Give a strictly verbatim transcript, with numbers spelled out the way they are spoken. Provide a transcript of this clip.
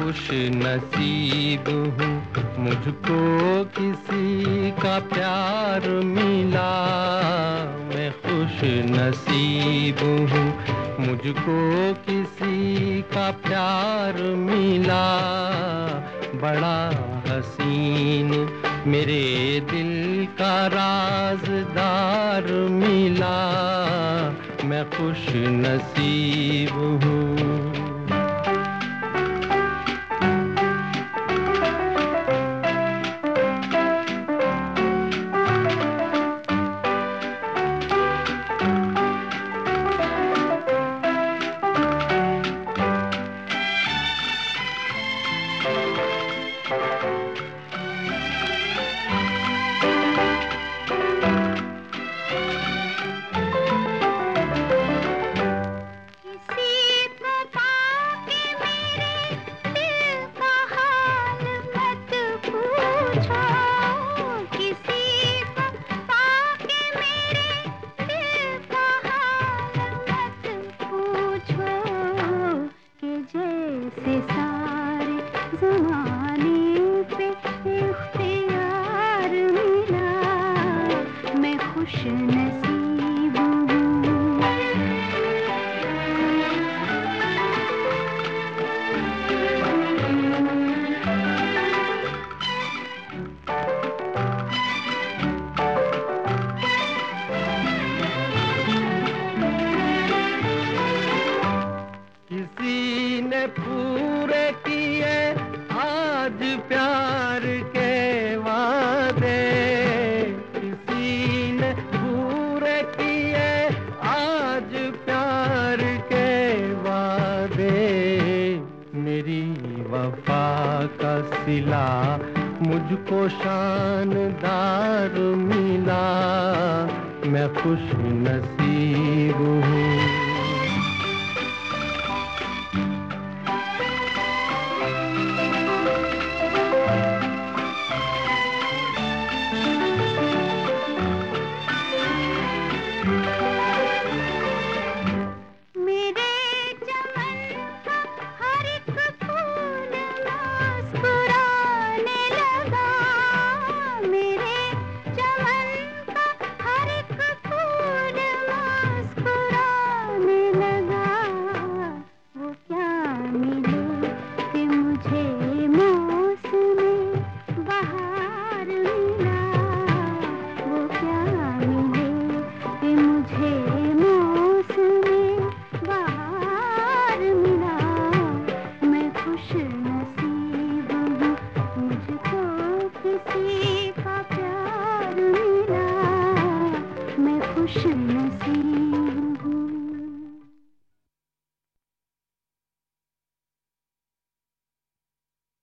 खुश नसीब हूँ, मुझको किसी का प्यार मिला। मैं खुश नसीब हूँ, मुझको किसी का प्यार मिला। बड़ा हसीन मेरे दिल का राज़दार मिला। मैं खुश नसीब हूँ। से सारे ज़माने पे इख्तियार मिला। मैं खुश नसीब हूँ। किसी ने पूरे किए आज प्यार के वादे, किसी ने पूरे किए आज प्यार के वादे। मेरी वफा का सिला मुझको शानदार मिला। मैं खुश नसीब हूँ। खुश नसीब।